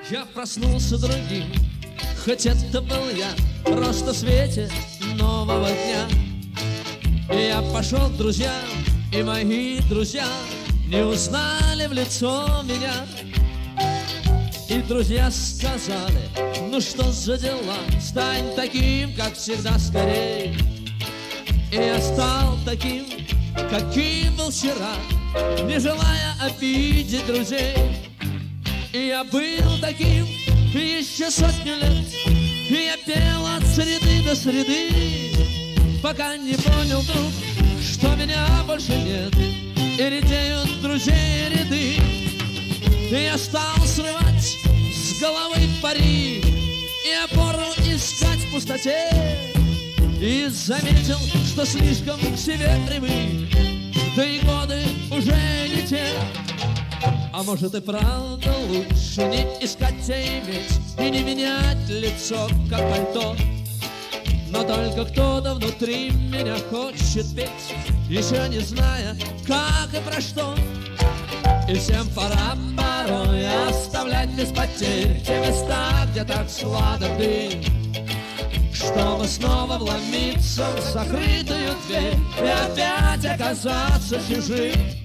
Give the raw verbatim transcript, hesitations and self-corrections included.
Я проснулся другим, хоть это был я, просто в свете нового дня. И я пошел к друзьям, и мои друзья не узнали в лицо меня. И друзья сказали: ну что за дела, стань таким, как всегда, скорей. И я стал таким, каким был вчера, не желая обидеть друзей. И я был таким еще сотню лет, и я пел от среды до среды, пока не понял вдруг, что меня больше нет, и редеют друзей ряды. И я стал срывать с головы пари и опору искать в пустоте. И заметил, что слишком к себе привык, да и годы уже не те. А может и правда лучше не искать, а иметь, и не менять лицо, как пальто. Но только кто-то внутри меня хочет петь, еще не зная, как и про что. И всем пора порой оставлять без потерь те места, где так сладок дым, чтобы снова вломиться в закрытую дверь и опять оказаться чужим.